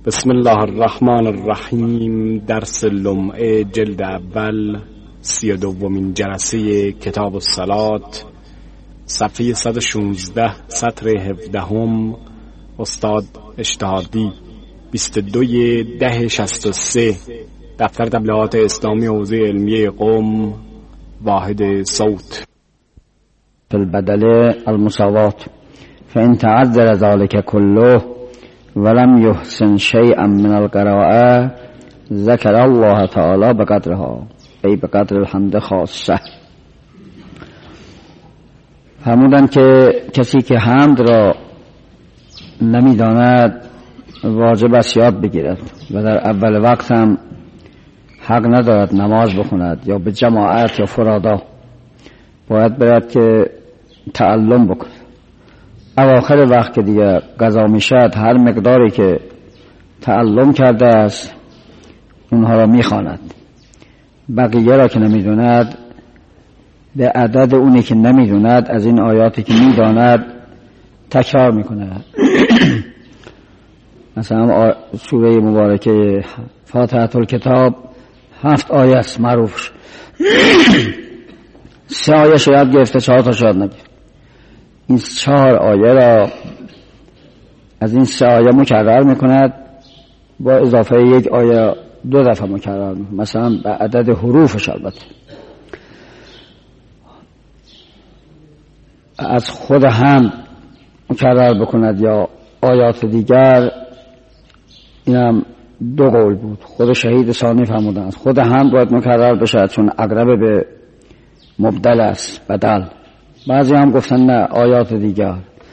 بسم الله الرحمن الرحیم. درس لمعه جلد اول 32مین جلسه کتاب الصلات، صفحه 116 سطر 17. استاد اجتهادی 22/10/63. دفتر تبلیغات اسلامی حوزه علمیه قم. واحد صوت. في البدل المساوات فإن تعذر ذلك كله ولم يحسن شيئا من القراءة ذكر الله تعالى بقدرها ای بقدر الحمد خاصه. فرمودند که کسی که حمد را نمیداند واجب است یاد بگیرد و در اول وقت هم حق ندارد نماز بخوند یا به جماعت یا فرادا، باید برد که تعلم بکند. اواخر وقت که دیگه قضا میشد هر مقداری که تعلم کرده است اونها را میخواند. بقیه را که نمیدوند به عدد اونی که نمیدوند از این آیاتی که میداند تکرار میکنه. مثلا سوره مبارکه فاتحه الکتاب 7 آیه است معروفش. 3 آیه شاید گرفته، 4 تا شاید نگرفت. این 4 آیه را از این 3 آیه مکرر میکند، با اضافه 1 آیه 2 دفعه مکرر میکند، مثلا به عدد حروفش. البته از خود هم مکرر بکند یا آیات دیگر. اینم 2 قول بود. خود شهید ثانی فرمودن از خود هم باید مکرر بشد چون اقرب به مبدل است، بدل. بعضی هم گفتن نه، آیات دیگر.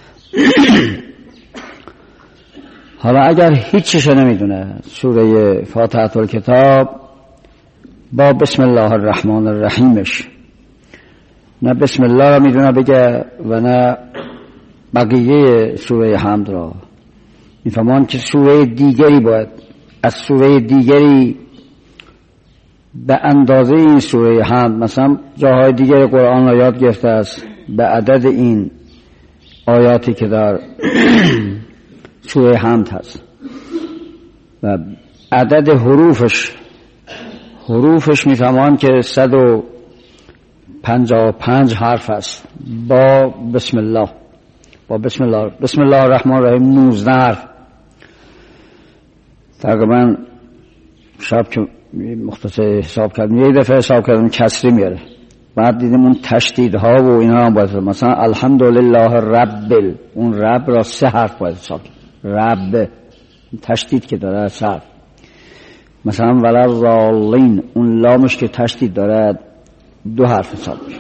حالا اگر هیچیش نمیدونه سوره فاتحه الکتاب با بسم الله الرحمن الرحیمش، نه بسم الله را میدونه بگه و نه بقیه سوره حمد را، میفهمان که سوره دیگری باید از سوره دیگری به اندازه این سوره حمد، مثلا جاهای دیگر قرآن را یاد گرفته است به عدد این آیاتی که در سوره حمد هست و عدد حروفش میفهمان که 155 حرف است با بسم الله. بسم الله الرحمن الرحیم 19 حرف. تقریبا شب که مختصر حساب کردم، یه دفعه حساب کردم کسری میاره، بعد دیدم اون تشدیدها و اینا هم باید، مثلا الحمدلله رب، اون رب را 3 حرف باید حساب کرد. رب تشدید که داره 3 حرف. مثلا ولا ضالین، اون لامش که تشدید داره 2 حرف حساب میشه.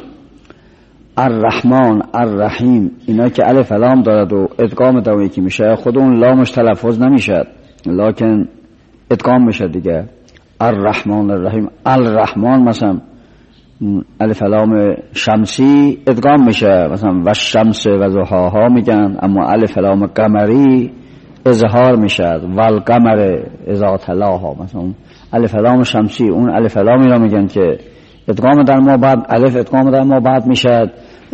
الرحمن الرحیم، اینا که الف لام دارد و ادغام دومی که میشه، خود اون لامش تلفظ نمیشه لکن ادغام میشه دیگه. الرحمن الرحیم. الرحمن مثلا الف لام شمسی ادغام میشه، مثلا و الشمس و ضحاها میگن، اما الف لام قمری اظهار میشه، والقمر اذا تلاها. مثلا الف لام شمسی اون الف لامی را میگن که ادغام در ما بعد الف ادغام در ما بعد میشه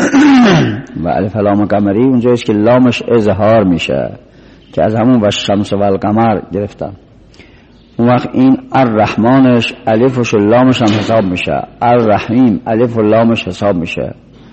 و الف لام قمری اونجاییست که لامش اظهار میشه که از همون و الشمس و القمر گرفتن. اون وقت این الرحمنش الفش و لامش هم حساب میشه، الرحیم الف و لامش حساب میشه.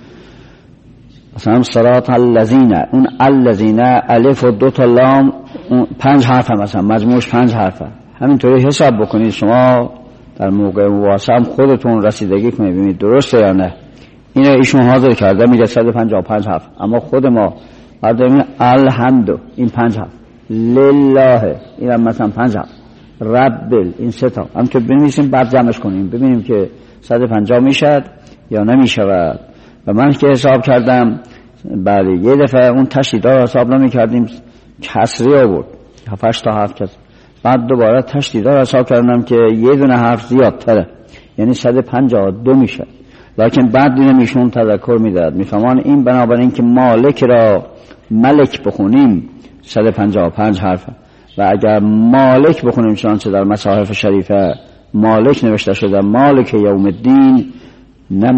مثلا صراط الذین، اون الذین الف و 2 تا لام 5 حرف هم، مثلا مجموعش 5 حرفه. همینطوری حساب بکنید شما در موقع مواسم خودتون رسیدگی کنید ببینید درسته یا نه. اینو ایشون حاضر کرده میگه 155 حرف، اما خود ما بعد ببینید الحمد این 5 حرف، لله این هم مثلا 5 حرف، رب این 3 تا. همینطور بنویسیم بعد جمعش کنیم ببینیم که 150 میشد یا نمیشود. و من که حساب کردم بله یه دفعه اون تشدیدها رو حساب نمی کردیم، کسری آورد 7-8 تا حرف کسری. بعد دوباره تشدیدها رو حساب کردم که یه دونه حرف زیادتره، یعنی 152 میشه. لکن بعد دیدم ایشون تذکر میداد، میفهمان این بنابراین که مالک را ملک بخونیم 155 حرفه و اگر مالک بخونیم چنانچه در مصاحف شریفه مالک نوشته شده مالک یوم الدین، نه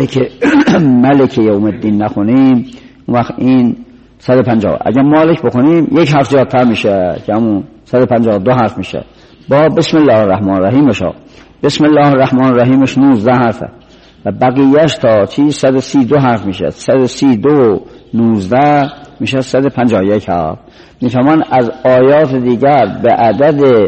ملک یوم الدین نخونیم، اون وقت این 150. اگر مالک بخونیم 1 حرف زیادتر میشه که همون 152 حرف میشه. با بسم الله الرحمن الرحیمش بسم الله الرحمن الرحیمش 19 حرفه و بقیهش تا چیز 132 حرف میشه. 132 19 میشه 151 حرف. میتوان از آیات دیگر به عدد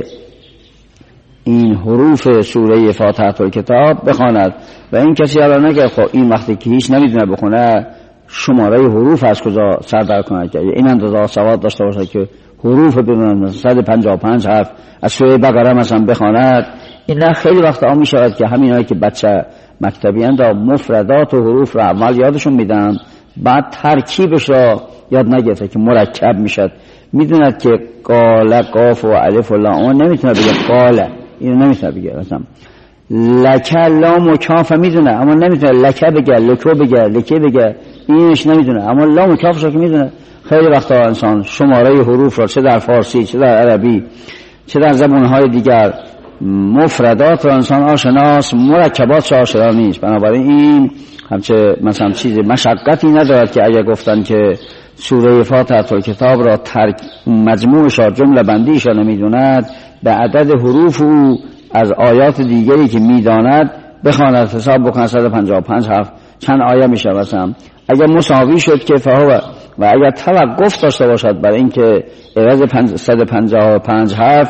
این حروف سوره فاتحه الکتاب بخواند و این کسی الان نگه خب این وقتی که هیچ نمیدونه بخونه شماره حروف از کجا سر در کنه که این اندازه سواد داشته باشه که حروف بدونن 155 حرف از سوره بقره مثلا بخواند. این خیلی وقتا می شود که همین هایی که بچه مکتبی اند مفردات و حروف را اول یادشون میدن بعد ترکیبش را یاد نگرفته که مرکب میشد. میدوند که قال قاف و الف و لام نمیتونه بگه قال، اینو نمیتونه بگه. مثلا لکه لام و کاف میدونه اما نمیتونه لکه بگه، لکو بگه، لکه بگه، اینش نمیدونه اما لام و کافش رو که میدونه. خیلی وقتا انسان شماره حروف را چه در فارسی چه در عربی چه در زبانهای دیگر مفردات را انسان آشناست، مرکبات آشنا نیست. بنابراین این همچه مثلا چیز مشقتی ندارد که اگر گفتن که سوره فاتحه الکتاب را مجموعش را جمله بندیش را نمیدوند به عدد حروف او از آیات دیگری که میداند بخواند حساب بکنه 155 حرف چند آیه میشه. مثلا اگر مساوی شد که فهو و اگر توقف داشته باشد برای اینکه عوض 155 حرف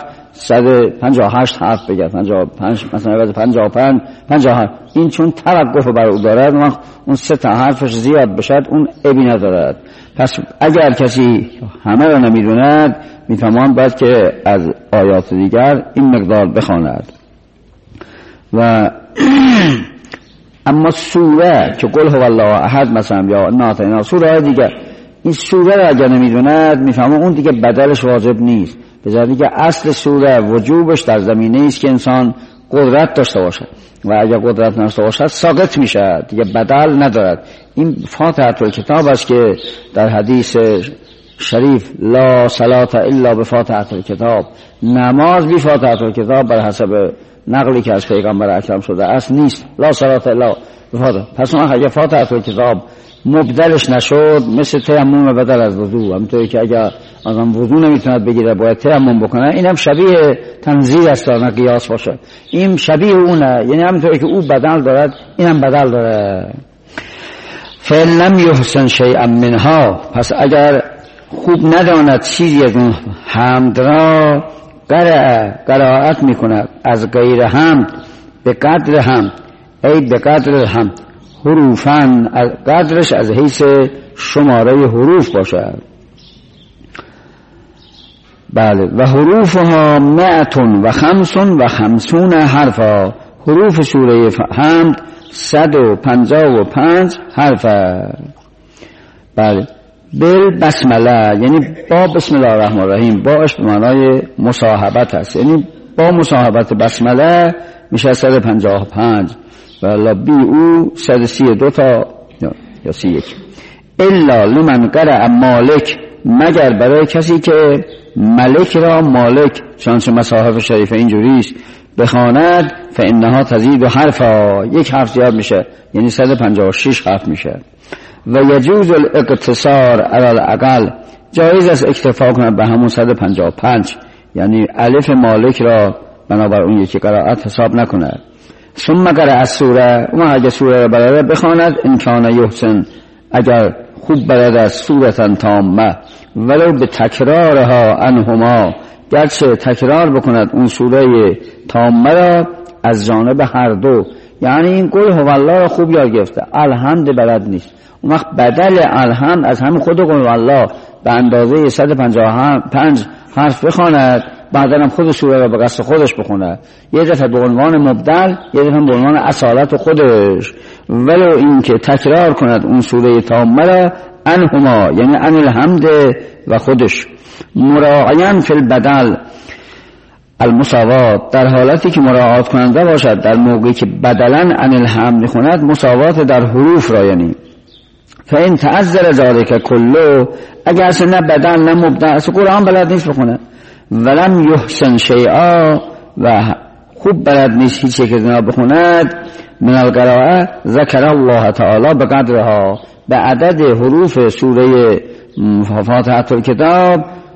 158 حرف بگه 55 مثلا عوض 55 50 این چون توقف بر او دارد اون 3 تا حرفش زیاد بشد اون عیبی ندارد. پس اگر کسی همه را نمیدوند میتوان باید که از آیات دیگر این مقدار بخواند. و اما سوره که قل هو الله احد مثلا یا ناتینا سوره دیگر این سوره را اگر نمیدوند میفهمه اون دیگه بدلش واجب نیست. به جای دیگه اصل سوره وجوبش در زمینه است که انسان قدرت داشته باشد و اگر قدرت نداشته باشد ساقط میشه دیگه، بدل ندارد. این فاتحه الکتاب است که در حدیث شریف لا صلات الا بفاتحه الکتاب، نماز بی فاتحه الکتاب بر حسب نقلی که از پیغمبر اکرم شده است نیست. لا صلات الا بفاتحه. پس اگر فاتحه الکتاب مبدلش نشد مثل تیمم بدل از وضو، همونطوری که اگر آدم وضو نمیتوند بگیره باید تیمم بکنه، اینم شبیه تنزیل است نه قیاس باشه. این شبیه اونه، یعنی همونطوری که او بدل دارد اینم بدل داره. فلم یحسن شیئا منها، پس اگر خوب نداند چیزی از اون حمد را قرائت میکند از غیر حمد به قدر حمد، ای به قدر حمد حروفاً، قدرش از حیث شماره حروف باشد. بله و حروفها 155 حرفا، حروف سوره حمد 155 حرف. بله بالبسمله یعنی با بسم الله الرحمن الرحیم، باش به معنای مصاحبت است، یعنی با مصاحبت بسمله میشه 155 و بی او 132 تا یا 31. الا لمن قرأ مالک، مگر برای کسی که ملک را مالک چنانچه مصاحف شریفه اینجوری است بخواند فانها تزید و حرفا، یک حرف زیاد میشه یعنی 156 حرف میشه. و یجوز الاقتصار علی الاقل، جایز است اکتفا کنند به همون 155 یعنی الف مالک را بنابر اون یکی قرائت حساب نکند. ثم قرأ السوره، اما اگر سوره را بلد بخواند ان کان یحسن، اگر خوب بلد است سورة تامه ولو به تکرارها انهما، گرچه تکرار بکند اون سوره تامه را از جانب هر دو، یعنی این قل هو الله را خوب یاد گرفته الحمد بلد نیست، اون وقت بدل الحمد از همین خود قل هو الله به اندازه 155 حرف بخواند، بعدا هم خود سوره را به قصد خودش بخونه، یه دفعه به عنوان مبدل یه دفعه به عنوان اصالت خودش، ولو این که تکرار کند اون سوره تامه را انهما یعنی ان الحمد و خودش، مراعیان فی البدل المساوات، در حالتی که مراعات کننده باشد در موقعی که بدلا ان الحمد خوند مساوات در حروف را، یعنی فإن تعذر ذلك كله، اگر اصلا نه بدل نه مبدل اصلا قرآن بلد نیست بخونه ولم یحسن شیئا و خوب بلد نیست هیچی که جناب بخوند من القراءه ذکر الله تعالی به قدرها، به عدد حروف سوره فاتحه الکتاب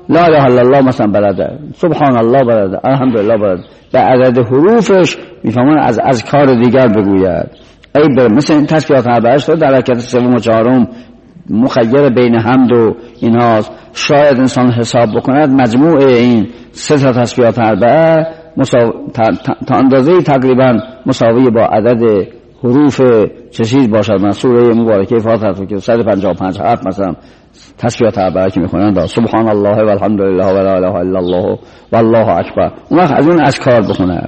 لا اله الا الله مثلا بلده، سبحان الله بلده، الحمدلله بلده، به عدد حروفش میفهمون از اذکار دیگر بگوید. مثل این تسبیحات اربعه‌اش در رکعت سوم و چهارم مخیر بین حمد و اینهاست. شاید انسان حساب بکند مجموع این سه تا تسبیحات اربعه تا اندازه تقریبا مساوی با عدد حروف چه چیز باشد. من سوره مبارکه فاتحه که 155 حرف مثلا تسبیحات اربعه که میخونند سبحان الله و الحمد لله و لا اله الا الله و الله اکبر، اون وقت از اون اذکار بخونه.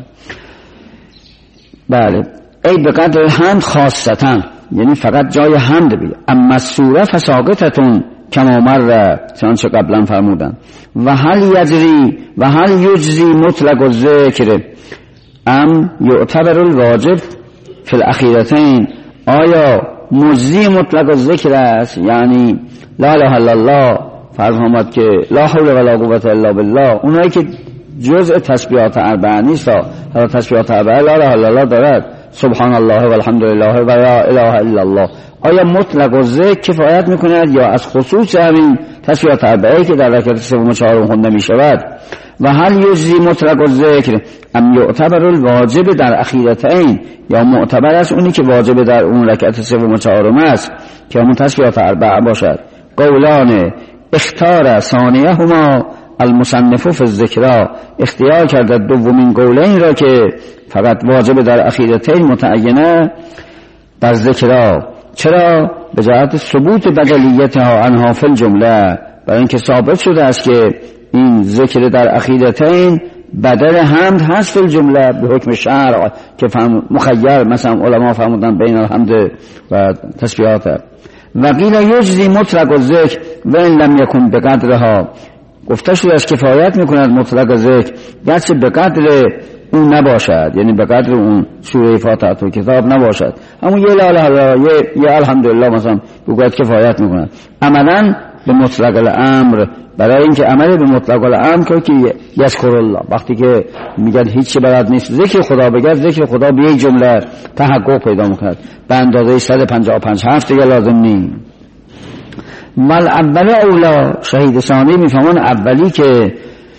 بله، ای به قدر حمد خاصتا، یعنی فقط جای حمد بگه. اما سوره فساقطتون کما مر، چنانچه قبلا فرمودن. و هل یجری و هل یجزی مطلق الذکر ام یعتبر الواجب فی الاخیرتین، آیا مجزی مطلق الذکر است؟ یعنی لا اله الا الله فرض آمد که لا حول ولا قوة الا بالله، اونایی که جزء تسبیحات اربعه نیست، حالا تسبیحات اربعه لا اله الا الله دارد، سبحان الله و الحمد لله و لا اله الا الله، آیا مطلق الذکر کفایت میکند یا از خصوص همین تسبیحات اربعه که در رکعت سوم و چهارم خونده میشود؟ و هل یجزی مطلق الذکر ام یعتبر الواجب در اخیرتین، یا معتبر است اونی که واجب در اون رکعت سوم و چهارم است که همون تسبیحات اربعه باشد؟ قولان اختار ثانیهما المصنف فی الذکر، اختیار کرده دومین قولین را که فقط واجب در اخیرتین متعینه بر ذکر. چرا؟ به جهت ثبوت بدلیتها عنها فی الجمله، برای اینکه ثابت شده است که این ذکر در اخیرتین بدل حمد هست فی الجمله به حکم شرع که مخیر، مثلا علما فرمودن بین الحمد و تسبیحات. و قیل یجزی مطلق الذکر و ان لم یکن بقدرها، گفته شده است کفایت میکند مطلق ذکر گرچه به قدر اون نباشد، یعنی به قدر اون سوره فاتحه و کتاب نباشد، اما یه لا اله الا الله یه الحمدلله مثلا بگوید کفایت میکند. عملا به مطلق الامر، برای اینکه عمل به مطلق الامر که یذکر الله، وقتی که میگن هیچ بلد نیست ذکر خدا بگه، ذکر خدا به یک جمله تحقق پیدا میکند به اندازه 155 حرف دیگه لازم نیست. مال اول اولا، شهید ثانی میفهمون اولی که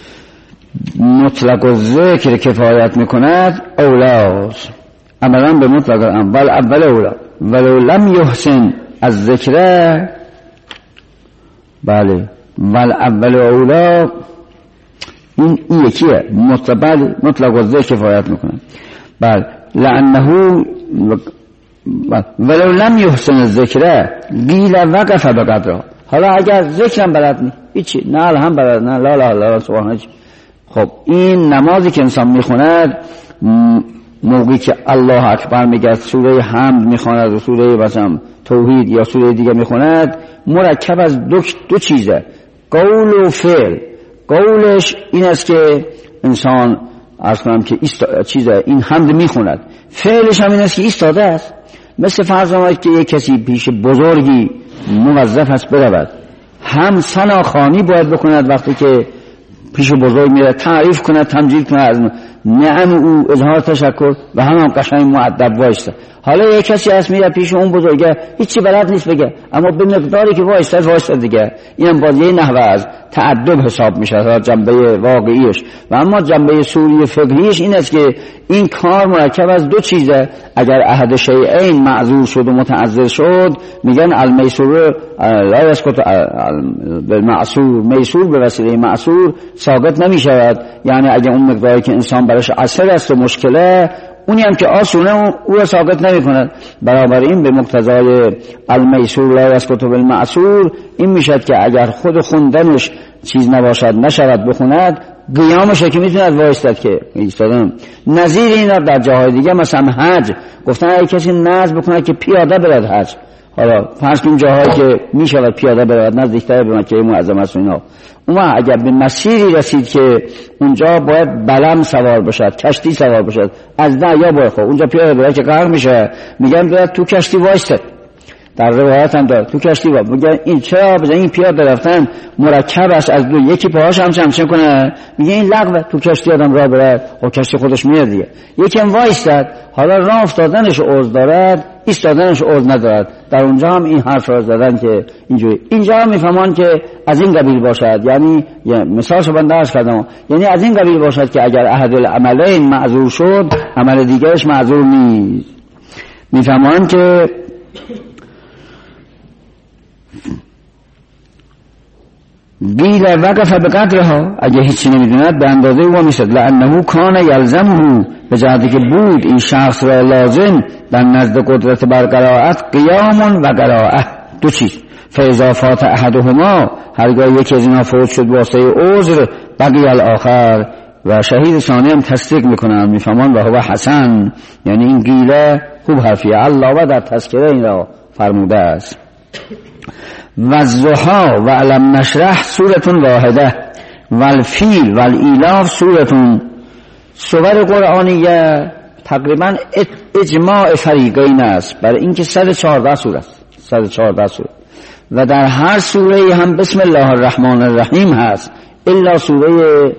مطلق الذکر کفایت میکند اولاست، عملا به مطلق الامر اول اولا. ولو لم یحسن از ذکر، بله، ول اول اولا این یکیه، مطلق الذکر کفایت میکنه. بله، لانه ولو لم یحسن الذکر قیل وقف بقدرها. حالا اگر ذکرم بلد نیست هیچی، نه الحمد بلد، نه لا اله الا الله سبحان الله، خب این نمازی که انسان میخوند موقعی که الله اکبر میگه، سوره حمد میخواند و سوره مثلا توحید یا سوره دیگه میخواند، مرکب از دو چیزه، قول و فعل. قولش این است که انسان عرض کنم که چیزه این حمد میخواند، فعلش هم این است که ایستاده است. مثل فرض آمد که یک کسی پیش بزرگی موظف است برود، هم ثناخوانی باید بکند وقتی که پیش بزرگ میره، تعریف کنه، تمجید کنه از نعم او، اظهار تشکر، و هم قشنگ مؤدب وایسته. حالا یک کسی هست میره پیش اون بزرگه هیچی بلد نیست بگه، اما به مقداری که وایسته دیگه، اینم باز یه نحوه از تعدب حساب میشه جنبه واقعیش. و اما جنبه سوری فقهیش این است که این کار مرکب از دو چیزه. اگر احد شیئین معذور شد و متعذر شد، میگن المیسور لا یسقط بالمعصور، میسور به وسیله معصور ثابت نمیشود. یعنی اگر اون مقداری که انسان براش عسر است و مشکله، اونی هم که آسونه او را ساقط نمی کند. برابر این به مقتضای المیسور لا یسقط بالمعصور این میشد که اگر خود خوندنش چیز نباشد، نشود بخوند، قیامش که میتوند وایستد که ایستادن. نظیر این را در جاهای دیگه مثلا حج گفتن اگه کسی نذر بکند که پیاده برد حج، حالا فرض کنیم جاهایی که میشود پیاده برود نزدیکتر به مکه معظم است اینا، اون اگر به مسیری رسید که اونجا باید بلم سوار باشد، کشتی سوار باشد، از دریا باید خب اونجا پیاده برد که غرق میشه، میگن باید تو کشتی وایسته. در روایت هم داره تو کشتی باید، میگن این چرا بزن این پیاده رفتن مرکب است از دو، یکی پاهاش هم چمچه کنه، میگه این لغوه، تو کشتی آدم راه بره و کشتی خودش میاد دیگه. یکی هم وایستد، حالا راه افتادنش عذر دارد، ایستادنش عذر ندارد. در اونجا هم این حرف را زدن که اینجوری. اینجا هم میفهمان که از این قبیل باشد، یعنی مثالش رو درس کردم، یعنی از این قبیل باشد که اگر احد العملین معذور شد عمل دیگرش معذور نیست. میفهمان که قیل وقف بقدرها، اگه هیچی نمیدوند به اندازه او میشد. لانه کان یلزمه، به جهتی که بود این شخص را لازم در نزد قدرت بر قرائت قیام و قرائه، دو چیز. فاذا فات احدهما، هرگاه یکی از اینا فوت شد واسطه عذر، بقی الاخر، و شهید ثانی هم تصدیق میکنن. میفهمان و هو حسن، یعنی این قیله خوب حرفیه. الله در تذکره این را فرموده است. و الضحی و علم نشرح سورة واحده و الفیل و الالاف سورة. سور قرآنیه تقریبا اجماع فریقین است برای اینکه 114 سوره است، 114 سوره، و در هر سوره هم بسم الله الرحمن الرحیم هست الا سوره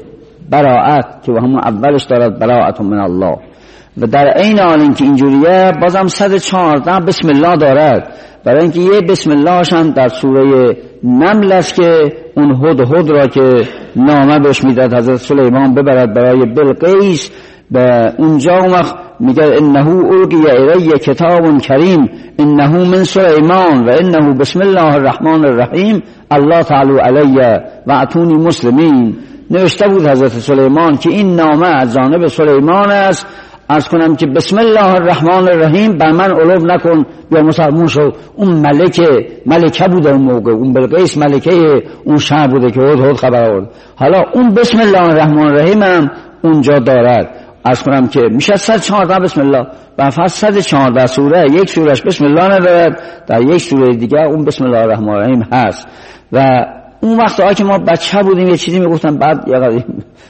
براءت که همون اولش دارد براءت من الله. و در عین حال اینکه اینجوریه بازم 114 بسم الله دارد، برای اینکه یه بسم اللهش هم در سوره نمل است که اون هدهد را که نامه بهش میداد حضرت سلیمان ببرد برای بلقیس، به اونجا میگه انه القی الی کتاب کریم انه من سلیمان و انه بسم الله الرحمن الرحیم الله تعالی علی و اتونی مسلمین. نوشته بود حضرت سلیمان که این نامه از جانب سلیمان است، عرض کنم که بسم الله الرحمن الرحیم بر من علو نکن یا مسلمون شو. اون ملکه بوده اون موقع، اون بلقیس ملکه اون شهر بوده که هد خبر آورد. حالا اون بسم الله الرحمن الرحیم هم اونجا دارد. عرض کنم که میشه 114 بسم الله، و فقط 114 سوره یک سورش بسم الله ندارد، در یک سوره دیگه اون بسم الله الرحمن الرحیم هست. و اون وقت که ما بچه بودیم یه چیزی میگفتن، بعد یه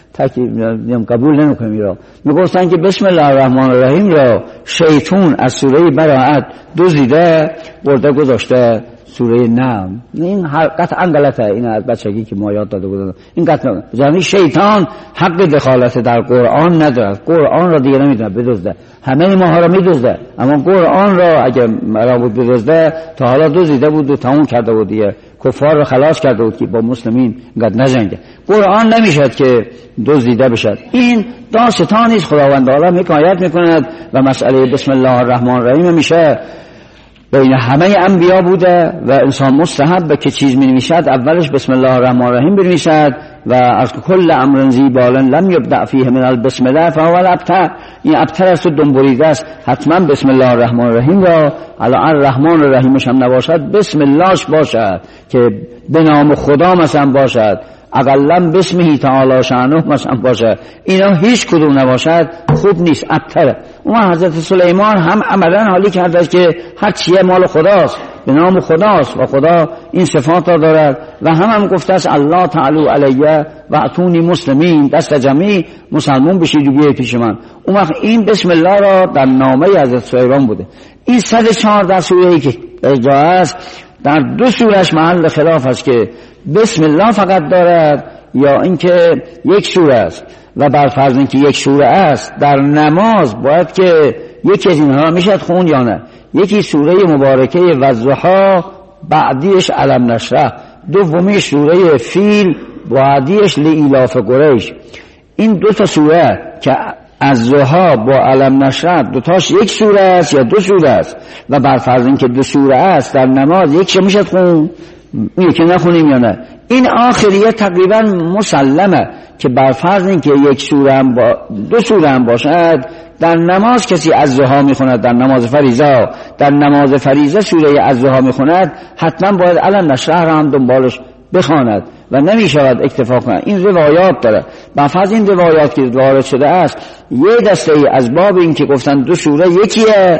تکیب قبول نمیکنیم ایرا، میگفتن که بسم الله الرحمن الرحیم را شیطان از سوره براءت دزدیده برده گذاشته سوره نم. این قطعا غلطه، این از بچگی که ما یاد داده بودن این قطعا، یعنی شیطان حق دخالت در قرآن ندارد. قرآن را دیگه نمیتونه بدزده، همه ماها را میدزده، اما قرآن را اگه مرا بدزده تا حالا دزدیده بود و تموم کرده بود دیگه، کفار را خلاص کرده بود که با مسلمین قد نجنگه. قرآن نمیشد که دزدیده بشد. این داستان نیست، خداوند تعالی حکایت میکند و مسئله بسم الله الرحمن الرحیم میشه بین همه انبیا بوده و انسان مستحب که چیز می نویسد اولش بسم الله الرحمن الرحیم بنویسد و از کل امر زیبال لم یبدأ فیه من البسم الله فهو الابتر. این ابتر است و دنبریده است، حتما بسم الله الرحمن الرحیم را علی الرحمن الرحیمش هم نباشد، بسم اللهش باشد که به نام خدا مثلا باشد، اقلا بسمه تعالی شأنه مثلا باشد. اینا هیچ کدوم نباشد خوب نیست، ابتره. اون حضرت سلیمان هم عملا حالی کرده که هر چیه مال خداست، به نام خداست و خدا این صفات را دارد. و هم گفته است الله تعالی علیه و اتونی مسلمین، دست جمعی مسلمون بشید و بیایید پیش من. اون وقت این بسم الله را در نامه حضرت سلیمان بوده. این 114 سوره‌ای که جا است در دو سورش محل خلاف است که بسم الله فقط دارد یا اینکه یک سوره است. و بر فرض اینکه یک سوره است در نماز باید که یکی از اینها میشد خون یا نه. یکی سوره مبارکه والضحی، بعدیش علم نشرح، دومی سوره فیل، بعدیش لإیلاف قریش. این دو تا سوره که از ضحی با علم نشرح دوتاش یک سوره است یا دو سوره است، و بر فرض اینکه دو سوره است در نماز یکی میشد خون، یکی نخونیم یا نه. این آخریه تقریبا مسلمه که بر فرض اینکه یک سوره هم دو سوره هم باشد در نماز کسی از ضحی میخوند، در نماز فریضه، در نماز فریضه سوره از ضحی میخوند، حتما باید علم نشرح هم دنبالش بخواند و نمیشود اکتفا کند. این روایات داره. بر فرض این روایات که وارد شده است یه دسته از باب این که گفتن دو سوره یکیه،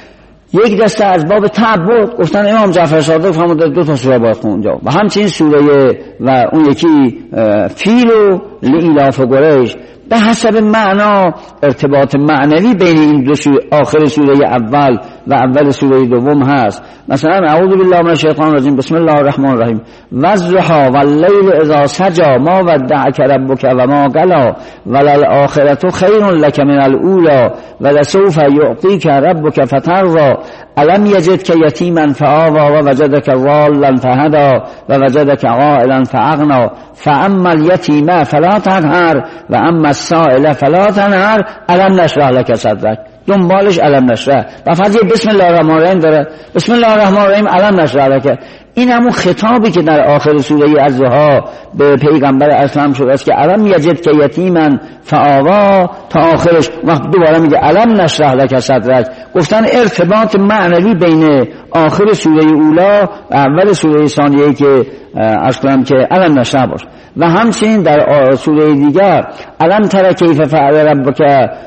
یک دسته از باب تعبد گفتن امام جعفر صادق فرموده دو تا سوره باید خوند اونجا، و همچنین سوره و اون یکی فیل و لإیلاف قریش. به حسب معنا ارتباط معنوی بین این دو سوره، آخر سوره اول و اول سوره دوم هست. مثلا اعوذ بالله من الشیطان الرجیم بسم الله الرحمن الرحیم والضحی واللیل اذا سجی ما ودعک ربک و ما قلی وللآخرة خیر لک من الاولی ولسوف یعطیک ربک فترضی الم یجدک یتیما فآوی و وجدک ضالا فهدی و وجدک عائلا فاغنی فاما الیتیم فلا تقهر و اما السائل فلا تنهر الم نشرح لک صدرک. دنبالش الم نشرح و فقط بسم الله الرحمن الرحیم داره. بسم الله الرحمن الرحیم الم نشرح لک. این همون خطابی که در آخر سوره الضحی به پیغمبر اسلام شده است که الم یجدک یتیما فآوی تا آخرش. وقت دوباره میگه الم نشرح لک صدرک. گفتن ارتباط معنوی بین آخر سوره اولا و اول سوره ثانیه که اصلا که الم نشرح باشه. و همچنین در سوره دیگر الم تر کیف فعل ربک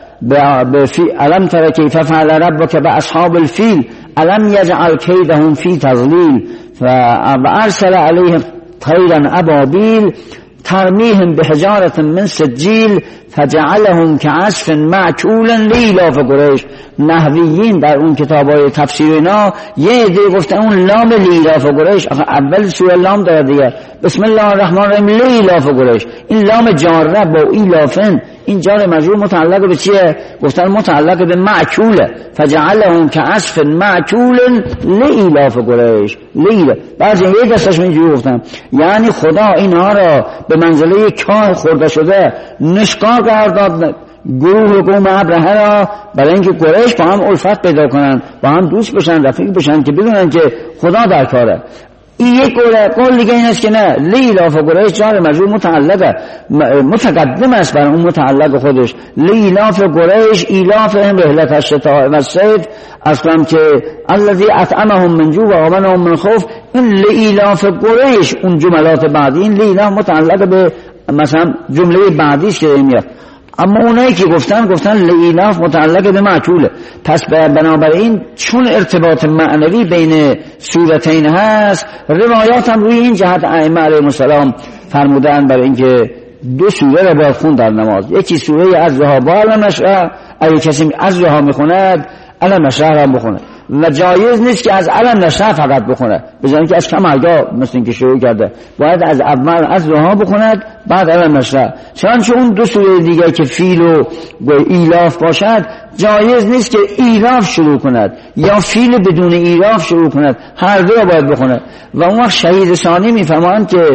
الم تر کیف فعل ربک باصحاب الفیل الم یجعل کیدهم فی تضلیل و ارسل علیهم طیرا ابابیل ترمیهم بحجارة من سجیل فجعلهم كعصف معکول لإیلاف قریش. نحویین در اون کتابای تفسیر اینا یه عده گفتن اون لام لإیلاف قریش اول سوره لام داره دیگه. بسم الله الرحمن الرحیم لإیلاف قریش، این لام جاره با ایلافن، این جار مجرور متعلق به چیه؟ گفتن متعلق به معکوله. فجعلهم كعصف معکول لإیلاف قریش. لیل بعضی یه دستش اینجوری گفتن یعنی خدا اینها را به منزله کاه خورده شده نشکار قرار داد گروه قوم ابرهه را برای اینکه قریش با هم الفت پیدا کنن، با هم دوست بشن، رفیق بشن، که بدونن که خدا در کاره. این یک قول دیگه این است که نه، لإیلاف قریش جار مجرور متعلقه متقدم است بر اون متعلق خودش. لإیلاف قریش ایلافهم رحلة الشتاء و الصیف، اصلا که الذی اطعمهم من جوع و آمنهم من خوف. این لإیلاف قریش اون جملات بعدی، این لإیلاف متعلق به مثلا جمله بعدیش که میاد. اما اونایی که گفتن لإیلاف متعلق به معکوله. پس بنابراین چون ارتباط معنوی بین سورتین هست، روایات هم روی این جهت ائمه علیهم السلام فرمودن برای اینکه دو سوره را باید خوند در نماز. یکی سوره الضحی با الم نشرح، اگه کسی الضحی میخوند الم نشرح هم بخونه و جایز نیست که از الم نشرح فقط بخونه، بذارین که از کمالگاه مثل این که شروع کرده باید از اول الضحی بخوند بعد الم نشرح. چون اون دو سوره دیگه که فیل و ایلاف باشد جایز نیست که ایلاف شروع کند یا فیل بدون ایلاف شروع کند، هر دو را باید بخونه. و اون وقت شهید ثانی میفهمند که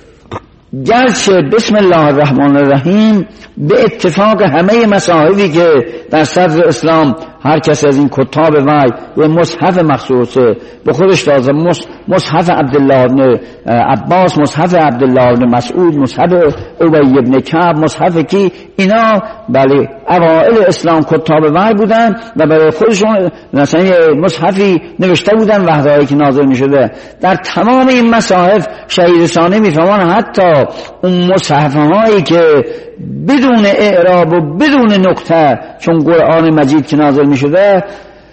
گرچه بسم الله الرحمن الرحیم به اتفاق همه مصاحبی که در صدر اسلام هر کسی از این کتاب وحی و مصحف مخصوصه به خودش دازه، مصحف عبدالله بن عباس، مصحف عبدالله بن مسعود، مصحف ابی بن کعب، مصحف کی، اینا بله اوائل اسلام کتاب وحی بودن و برای خودشون مثلا مصحفی نوشته بودن وحیایی که نازل می شده. در تمام این مصاحف شهید ثانی میفهمان حتی اون مصحف هایی که بدون اعراب و بدون نقطه، چون قرآن مجید که نازل می شده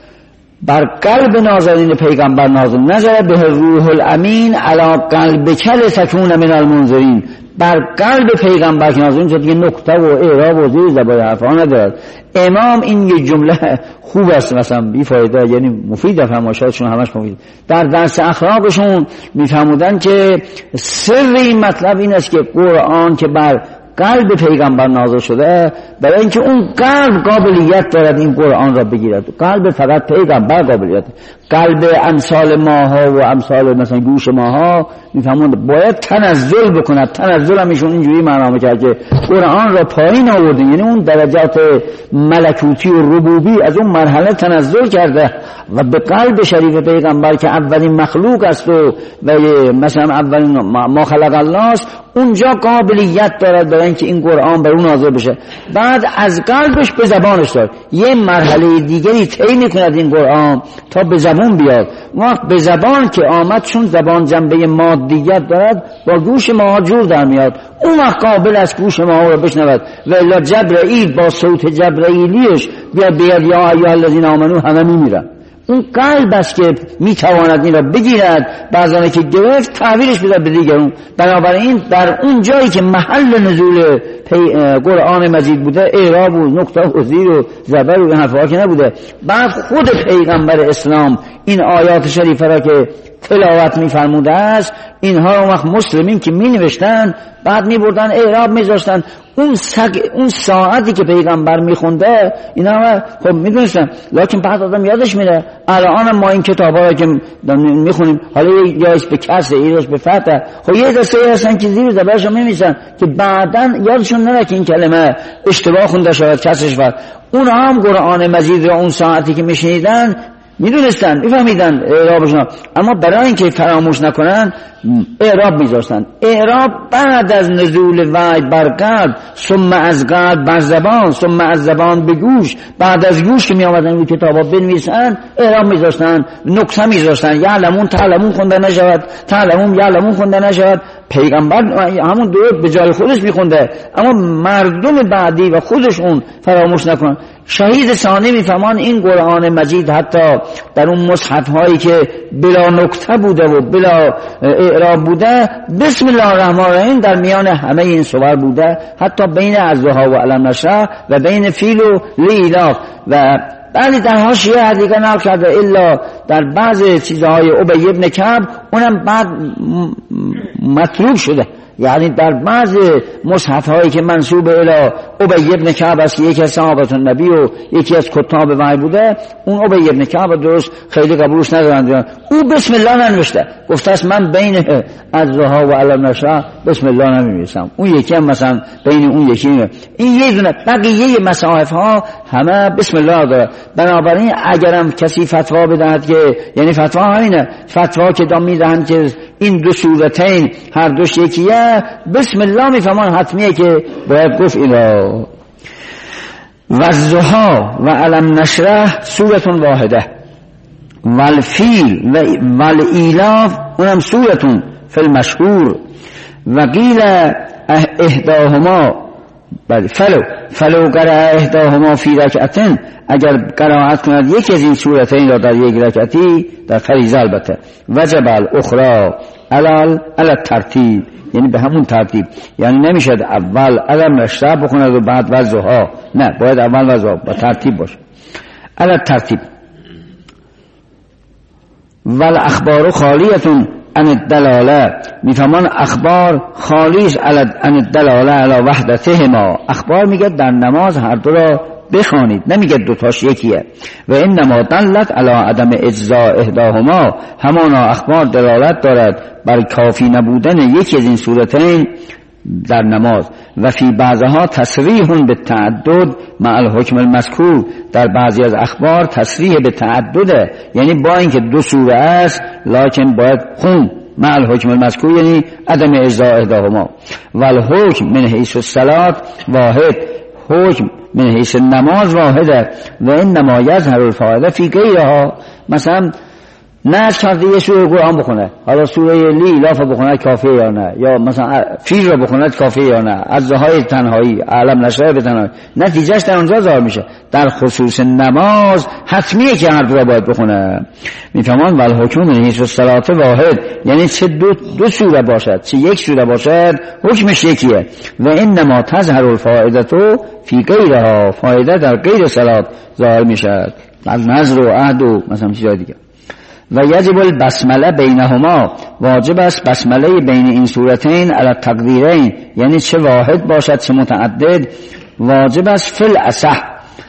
بر قلب نازنین پیغمبر نازل نشده، به روح الامین علی قلبک لتکون من المنذرین، بر قلب پیغمبر که نازل شد، دیگه نقطه و اعراب و زیر زبای حرفا ندارد. امام این یه جمله خوب است مثلا بی فایده، یعنی مفید فرمایشاتشون همش مفید. در درس اخلاقشون میفهمودن که سر این مطلب این است که قرآن که بر قلب پیغمبر نازل شده برای اینکه اون قلب قابلیت دارد این قرآن را بگیرد. قلب فقط پیغمبر قابلیت، قلب امثال ماها و امثال مثلا گوش ماها میفهموند باید تنزل بکند. تنزل هم ایشون اینجوری معنا میکرد که قرآن را پایین آورده، یعنی اون درجات ملکوتی و ربوبی از اون مرحله تنزل کرده و به قلب شریف پیغمبر که اولین مخلوق است و مثلا اولین ما خلق الله است، اونجا قابلیت دارد برای اینکه این قرآن بر اون نازل بشه. بعد از قلبش به زبانش داد، یه مرحله دیگری طی میکند این قرآن تا به زبان بیاد. وقت به زبان که آمد، چون زبان جنبه مادیت دارد با گوش ما جور در میاد، اون وقت قابل است گوش ما رو بشنود. و الا جبرئیل با صوت جبرئیلیش بیاد یا ایها الذین آمنو همه میمیرن. اون قلب است که میتواند این را بگیرد، بعضانه که گرفت تحویلش بده به دیگرون. بنابراین در اون جایی که محل نزول قرآن مجید بوده اعراب و نقطه و زیر و زبر و حرفا که نبوده، بعد خود پیغمبر اسلام این آیات شریفه را که تلاوت می‌فرموده است، اینها اون وقت مسلمین که می‌نوشتن بعد می‌بردن اعراب می‌ذاشتن. اون ساعتی که پیغمبر می‌خونده اینا خب می‌دونستن، لکن بعد آدم یادش میره. الان ما این کتابا را که می‌خونیم حالا یه به کسر ایرش به فتح، خب یه دسته هستن که زیر زبرشون می‌نویسن که بعداً یادشون نره که این کلمه اشتباه خونده شد کسرش بود. اونها هم قرآن مجید را اون ساعتی که میشنیدن میدونستن، میفهمیدن اعرابشون، اما برای اینکه فراموش نکنن اعراب میذاشتن. اعراب بعد از نزول وحی بر قلب، ثم از قلب بر زبان، ثم از زبان به گوش، بعد از گوش که می آمدن این کتابا بنویسن اعراب میذاشتن، نکته میذاشتن. یعلمون تعلمون خونده نشود، تعلمون یعلمون خونده نشود. پیغمبر همون درست به جای خودش میخونده، اما مردم بعدی و خودشون فراموش نکنن. شهید ثانی میفهمان این قرآن مجید حتی در اون مصحف هایی که بلا نکته بوده و بلا اعراب بوده، بسم الله الرحمن الرحیم در میان همه این سور بوده، حتی بین الضحی و علم نشرح و بین فیل و لیلاف. و بلی در حاشیه حدیقه نقل کرده الا در بعض چیزهای ابی ابن کعب اونم بعد متروک شده، یعنی در بعض مصحف هایی که منسوب الی ابی ابن کعب است، یکی از صحابه النبی و یکی از کتاب وحی بوده، اون ابی ابن کعب درست خیلی قبولش ندارن. او بسم الله ننوشته، گفته است من بین الضحی و علم نشرح بسم الله نمی‌نویسم. اون یکی هم مثلا بین اون یکی این یه دونه، بقیه مصاحف ها همه بسم الله داره. بنابراین اگرم کسی فتوا بدهد که، یعنی فتوا همینه، فتوا که دام میدهند که این دو سورتین هر دوش یکیه، بسم الله میفهمان حتمیه که باید گفت اله و الضحی و علم نشرح سورت واحده و الفیل و الایلاف اونم سورتون فی المشهور و قیل احداهما فلو قرأ احداهما فی رکعتین، اگر قرائت کند یکی از این سورتین را در یک رکعتی، در فریضه البته، وجب الاخرى علی ترتیب، یعنی به همون ترتیب، یعنی نمیشد اول علم نشرح بخوند و بعد والضحی، نه باید اول والضحی با ترتیب باشه، علی ترتیب. والاخبار خالیتون عن الدلاله، میفهمان اخبار خالیش عن الدلاله علی وحدتهما. اخبار میگه در نماز هر دو را بخوانید، نمیگه دوتاش یکیه. و انما دلت علی عدم اجزاء احداهما، همانا اخبار دلالت دارد بر کافی نبودن یکی از این صورتین در نماز. و فی بعضها تصریح به تعدد مع الحکم المذکور، در بعضی از اخبار تصریح به تعدده، یعنی با اینکه دو سوره است لکن باید خون مع الحکم المذکور، یعنی عدم اجزاء احداهما. و الحکم من حیث الصلاة واحد، حکم من حیث نماز واحده. و انما یظهر الفائده فی غیرها، مثلا ناز کرده یه سوره قرآن بخونه، حالا سوره لیلاف بخونه کافیه یا نه، یا مثلا فیل رو بخونه کافیه یا نه، از های تنهایی علم نشرح به تنهایی، نتیجهش در اونجا ظاهر میشه. در خصوص نماز حتمیه که هر دو باید بخونه. میفهمان والحکم من حیث الصلاة واحد، یعنی چه دو سوره باشد چه یک سوره باشد حکمش یکیه. و انما تظهر الفائده فی غیرها، فایده در غیر صلات ظاهر میشه، از نظر و عهد و مثلا چیزای دیگه. و یجب البسمله بینهما، واجب است بسمله بین این صورتین علی تقدیرین، یعنی چه واحد باشد چه متعدد، واجب است فی الاصح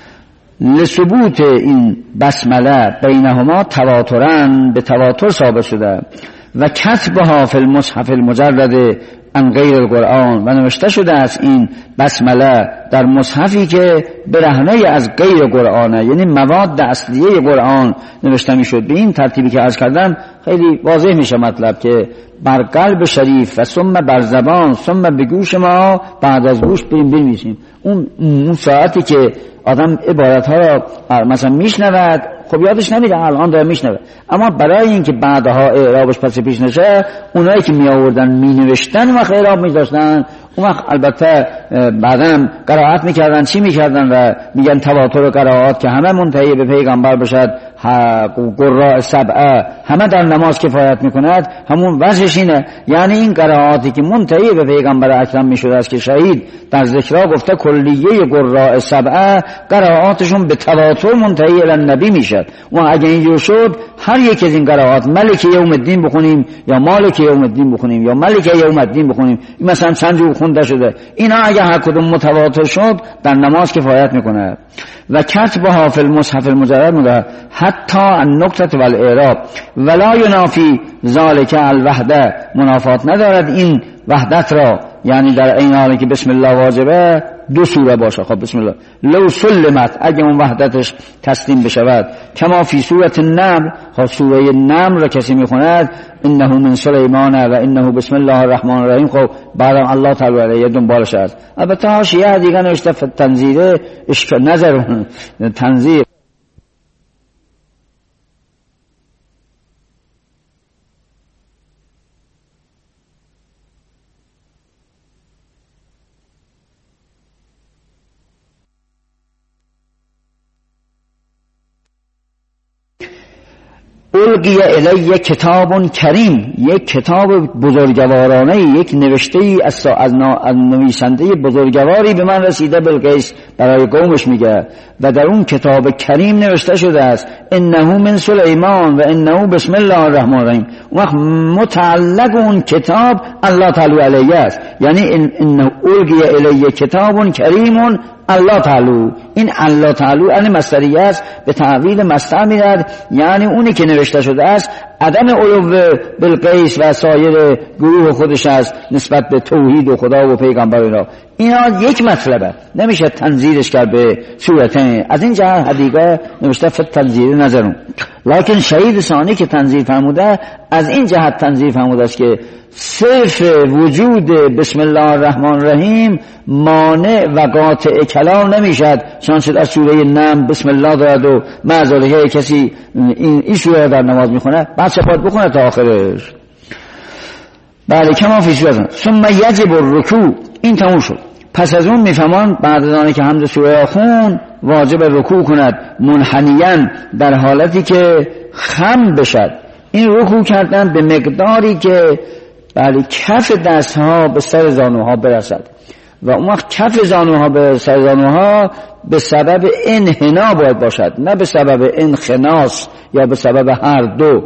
لثبوت این بسمله بینهما تواترن، به تواتر ثابت شده. و کتبها فی المصحف المجرد عن غیر القرآن، و نوشته شده است این بسمله در مصحفی که برهنه از غیر قرآنه، یعنی مواد اصلیه قرآن نوشته می شد. به این ترتیبی که عرض کردم خیلی واضح میشه مطلب که بر قلب شریف و ثم بر زبان ثم به گوش ما، بعد از گوش بریم بنویسیم. اون ساعتی که آدم عبارتها را مثلا میشنود، خب یادش نمیره، الان داره میشنوه، اما برای اینکه بعدها اعرابش پس پیش نشه، اونایی که می آوردن می نوشتن و اعراب می داشتن، اون وقت البته بعدم قرائت میکردن، چی میکردن و میگن تواتر قرائات که همه منتهی به پیغمبر باشد، قراء سبعه همه در نماز کفایت میکند، همون وجهش اینه. یعنی این قرائاتی که منتهی به پیغمبر اکرم میشده است که شهید در ذکرها گفته کلیه قراء سبعه قرائاتشون به تواتر منتهی الی النبی میشد. و اگه اینجور شد هر یک از این قرائات ملک یوم الدین بخونیم یا مالک یوم الدین بخونیم یا ملک یوم الدین بخونیم، این مثلا چند جور خونده شده، اینا اگه هر کدوم متواتر شد در نماز کفایت میکنه. و کتبها فی المصحف المجرد مده حتی النقطه والاعراب ولا ینافی ذالک الوحده، منافات ندارد این وحدت را، یعنی در این حالی که بسم الله واجبه دو سوره باشه. خب بسم الله لو سلمت، اگه اون وحدتش تسلیم بشود، کما فی سوره النمل، خب سوره نمل را کسی میخوند انه من سلیمان و انه بسم الله الرحمن الرحیم، خب بعدم الله تعالی علیه دنبالش است. البته حاشیه دیگه نوشته تنزیره نظر تنزیر القی الی کتاب کریم، یک کتاب بزرگوارانه، یک نوشته ای از نویسنده بزرگواری به من رسیده، بلقیس برای قومش میگه و در اون کتاب کریم نوشته شده است انه من سلیمان و انه بسم الله الرحمن الرحیم. اون وقت متعلق اون کتاب الله تعالی علیه است، یعنی انه القی الی کتاب کریم الله تعالی. این الله تعالی یعنی مصدریه است، به تعویل مصدر میاد، یعنی اونی که نوشته شده است عدم علو بلقیس و سایر گروه خودش است نسبت به توحید و خدا و پیغمبر اینا. اینا یک مطلبه، نمیشه تنظیرش کرد به صورتین. از این جهت حدیقه نوشته فت تنظیر نظرون، لکن شهید ثانی که تنظیر فرموده از این جهت تنظیر فرموده است که صرف وجود بسم الله الرحمن الرحیم مانع و قاطع کلام نمیشد، چنانچه در سوره نمل بسم الله دارد و معذالک کسی این سوره در نماز میخونه بعد باید بخونه تا آخرش. بله کما فی سوره ثم یجب الرکوع، این تموم شد. پس از اون میفهمان بعد از آنکه حمد سوره خون واجب رکوع کند منحنیاً، در حالتی که خم بشد. این رکوع کردن به مقداری که بله کف دستها به سر زانوها برسد و اون وقت کف زانوها به سر زانوها به سبب انحنا باید باشد، نه به سبب انخناس یا به سبب هر دو.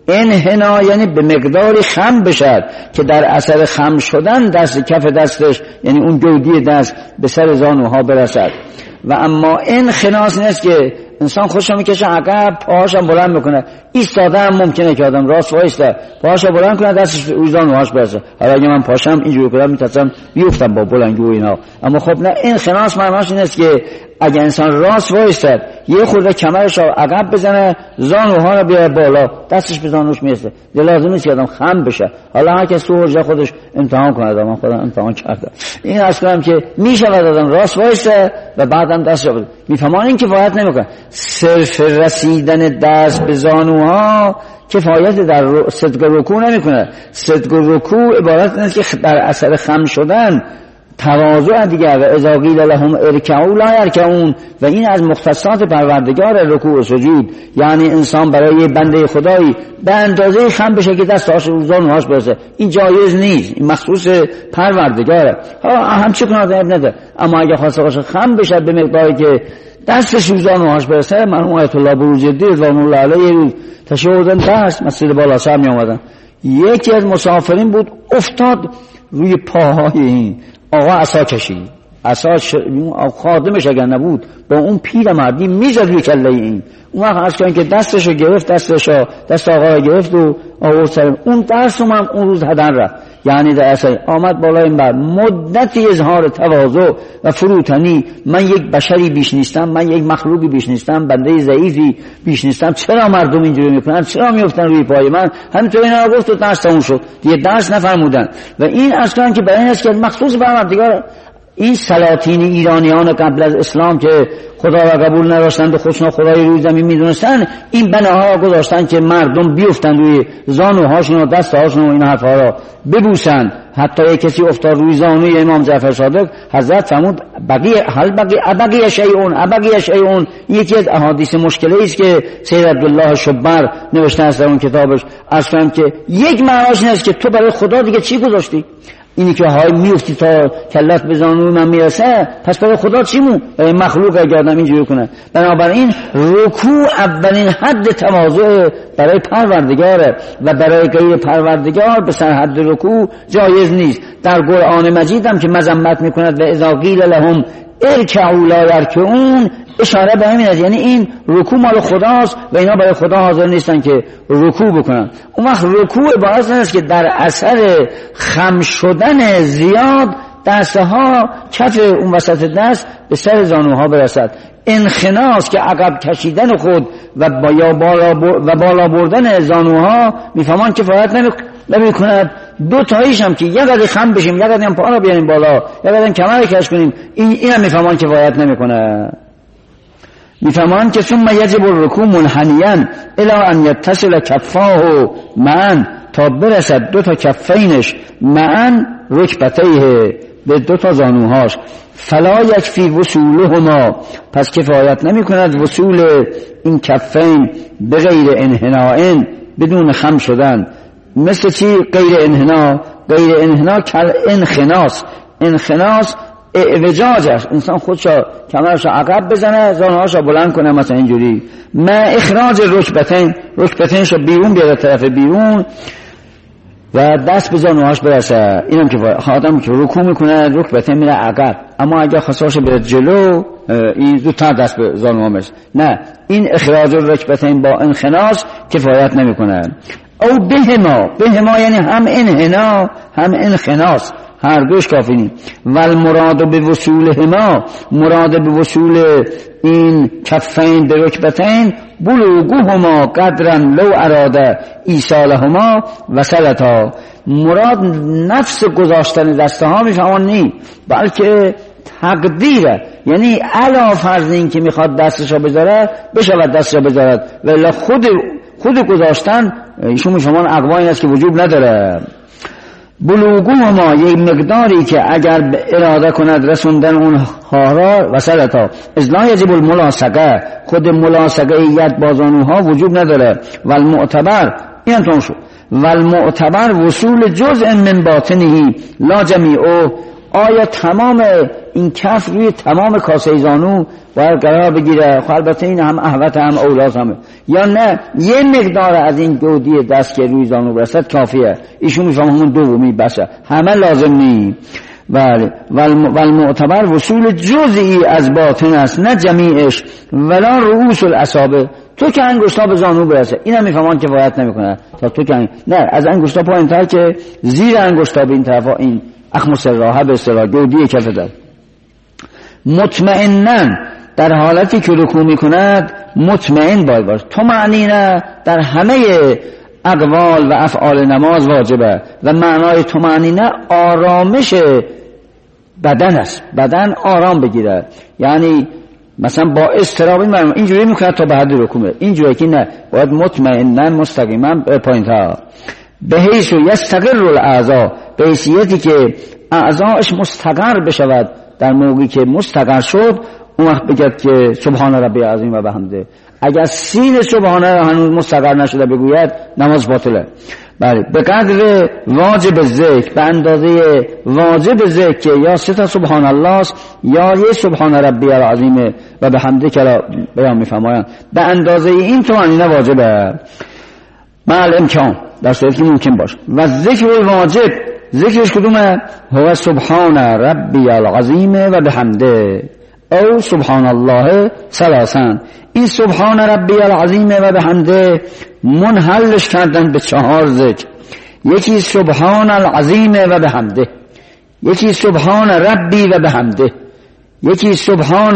انحنا یعنی به مقداری خم بشد که در اثر خم شدن دست کف دستش یعنی اون جودی دست به سر زانوها برسد. و اما انخناس نیست که انسان خودشو میکشه عقب پاهاشو بلند میکنه. ایستاده هم ممکنه که آدم راست وایسته پاهاشو بلند کنه دستش روی زانوهاش برسه. حالا اگه من پاشم اینجوری کنم میترسم بیفتم با بلندگی و اینا. اما خب نه، انخناس معناش این است که اگه انسان راست وایسته یه خورده کمرش رو عقب بزنه زانوها رو بیاره بالا دستش به زانوش میرسه. لازم نیست که آدم خم بشه. حالا هر کس تو حجه خودش امتحان کنه. من خودم امتحان کردم. این اصلا که میشه آدم راست وایسته و بعدم دستش رو میفهمان. این کفایت نمیکنه. صرف رسیدن دست به زانوها کفایت در صدق رکوع نمیکنه. صدق رکوع عبارت است که در اثر خم شدن تواضع دیگر و اذا قیل لهم ارکعوا لا یرکعون، و این از مختصات پروردگار رکوع و سجود. یعنی انسان برای بنده خدایی به اندازه خم بشه که دستاش رو زانوهاش برسه، این جایز نیست، این مخصوص پروردگاره. هم چه کنه آدم نده، اما اگه خواسته باشه خم بشه به مقداری که دستش رو زانوهاش برسه. مرحوم آیت الله بروجردی رضوان الله علیه روز تشهد درس مسجد بالاصر می اومدن، یکی از مسافرین بود افتاد روی پاهای این آقا عصا کشید. عصا خادمش اگر نبود با اون پیرمردی میزد روی کله این. اون وقت عرض کردن که دستشو گرفت، دست آقا رو گرفت و آورد سر اون درس هم اون روز هدر رفت. یعنی در اصل آمد بالا این بر مدتی اظهار تواضع و فروتنی. من یک بشری بیش نیستم، من یک مخلوقی بیش نیستم، بنده ضعیفی بیش نیستم، چرا مردم اینجوری میکنن، چرا میافتن روی پای من؟ همینطور اینا رو گفت و درس تموم شد، دیگه درس نفرمودن. و این اصلا که برای این است که مخصوص پروردگار این سلاطین ایرانیان قبل از اسلام که خدا را قبول نداشتند و خودشون خدای روی زمین میدونستن، این بناها را گذاشتن که مردم بیفتند روی زانوهاشون و دستهاشون و این حرفها را ببوسند. حتی یک کسی افتاد روی زانوی امام جعفر صادق، حضرت فرمود ابقی شیئون. یکی از احادیث مشکلی است که سید عبدالله شبر نوشته است در اون کتابش، اصلا که یک معناش این است که تو برای خدا دیگه چی گذاشتی؟ اینی که های میفتی تا کلت به زانوی من میرسه، پس برای خدا چی مون؟ برای مخلوق اگه آدم اینجوری کنه. بنابراین رکوع اولین حد تواضع برای پروردگاره و برای غیر پروردگار به سر حد رکوع جایز نیست. در قرآن مجید هم که مذمت میکند و اذا قیل لهم ارکعوا لا یرکعون، اشاره به همین است، یعنی این رکوع مال خداست و اینا برای خدا حاضر نیستن که رکوع بکنن. اون وقت رکوع باعث است که در اثر خم شدن زیاد دستها کف اون وسط دست به سر زانوها برسد. انخناس که عقب کشیدن خود و بالا بردن زانوها میفهمان کفایت نمیکند. دو تاییش هم که یک قدر خم بشیم، یک قدر هم پا را بیاریم بالا، یک قدر هم کمر کش کنیم، این هم میفهمان کفایت نمیکنه. میفهمان که ثم یجب الرکوع منحنیا الی ان یتصل کفاه معا، تا برسد دو تا کفینش معا رکبتیه، به دو تا زانوهاش. فلا یکفی وصولهما، پس کفایت نمی کند وصول این کفین به غیر انحناء، بدون خم شدن. مثل چی غیر انحناء؟ غیر انحناء کل انخناس اعوجاج است، انسان خودشو کمرشو عقب بزنه، زانوهاشو بلند کنه مثلا اینجوری. ما اخراج رکبتینشو بیرون بیاره، طرف بیرون، و دست به زانوهاش برسه. اینم که آدم که رکوع میکنه رکبتین میره عقب، اما اگه خواستاش بره جلو این زودتر دست به زانوها میرسه. نه، این اخراج رکبتین با انخناس کفایت نمیکنه. او بهما یعنی هم انحنا هم انخناس، هر دوش کافی نیست. و المراد به وصولهما، مراد به وصول این کفین به رکبتین بلوغهما قدرا لو اراده ایصالهما وصلتا. مراد نفس گذاشتن دسته ها میفهمان نی، بلکه تقدیره، یعنی علا فرض این که میخواد دستشو بذاره بشود دستشو بذارد، ولی خود گذاشتن ایشون میفهمان اقوایی است که وجوب نداره. بلوغهما یک مقداری که اگر اراده کند رسوندن اونها را وصلتا، از لا یجب الملاصقه، خود ملاصقه ید بازانوها وجوب نداره. و المعتبر این انتون شد، و المعتبر وصول جزء من باطنه لا جمیعه، آیا تمام این کف روی تمام کاسه زانو باید قرار بگیره؟ البته این هم احوط هم اولاز همه، یا نه یه مقدار از این گودی دست که روی زانو برسد کافیه. ایشون میفهم همون دومی بسه، همه لازم نی. بله. و المعتبر وصول جزئی از باطن است، نه جمیعش. ولا رؤوس الاصابع، تو که انگشتا به زانو برسه، این هم میفهمان که کفایت نمیکنه. تا تو که نه، از انگشتا پایین تر که زیر انگشتا به این طرفا، این اخمص راحه به اصطلاح گودی کف دست. مطمئنن، در حالتی که رکوع میکند مطمئن باید باشه. طمأنینه در همه اقوال و افعال نماز واجبه و معنای طمأنینه آرامش بدن است، بدن آرام بگیره. یعنی مثلا با اضطراب اینجوری میکنه تا به حد رکوع میره، اینجوری که نه، باید مطمئنن مستقیما پایین‌تر. به حیث یستقر الاعضاء، به حیثیتی که اعضاش مستقر بشود. در موقعی که مستقر شد اون وقت بگید که سبحان ربی العظیم و بحمده. اگر سین سبحانه را هنوز مستقر نشده بگوید نماز باطله. بله، به قدر واجب ذکر، به اندازه واجب ذکر که یا سه تا سبحان الله است یا یه سبحان ربی العظیم و بحمده که را بیان می‌فرمایند، به اندازه این طمأنینه واجبه مع الامکان، در صورتی که ممکن باشه. و ذکر واجب، ذکرش کدومه؟ هو سبحان ربی العظیم و بحمده او سبحان الله ثلاثا. این سبحان ربی العظیم و بحمده منحلش کردن به 4 ذکر. یکی سبحان العظیم و بحمده، یکی سبحان ربی و بحمده، یکی سبحان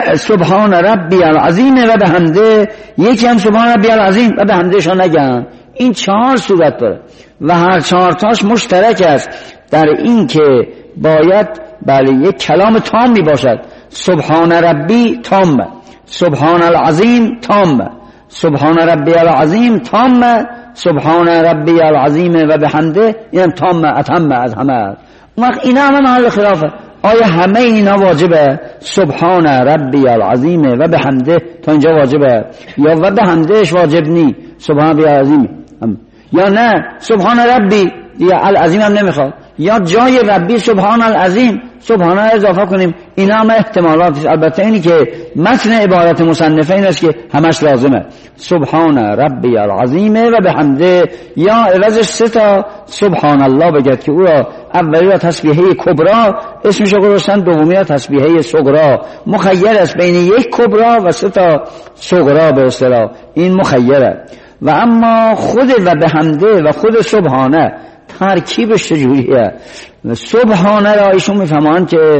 ربی العظیم و بحمده، یکی هم سبحان ربی العظیم و بحمده شو نگن. این 4 صورت داره و هر 4 تاش مشترک است در این که باید بله یک کلام تامی باشد. سبحان ربی تامه، سبحان العظیم تامه، سبحان ربی العظیم تامه، سبحان ربی العظیم و بحمده اینم تامه اتمه از همه. وقت اینا همه محل خلافه. آیا همه اینا واجبه؟ سبحان ربی العظیم و بحمده تا اینجا واجبه یا و بحمدهش واجب نی؟ سبحان ربی العظیم یا نه سبحان ربی یا العظیم هم نمیخواد یا جای ربی سبحان العظیم سبحان را اضافه کنیم. اینا هم احتمالات. البته اینی که متن عبارت مصنفه این است که همش لازمه سبحان ربی العظیم و بحمده یا عوضش 3 تا سبحان الله بگید که او را اولی را تسبیحه کبرا اسمش رو گذاشتن، دومی را تسبیحه صغرا. مخیر است بین 1 کبرا و 3 تا صغرا به اصطلاح، این مخیره. و اما خود و بحمده و خود سبحانه ترکیبش چجوریه؟ سبحانه را ایشون میفهمان که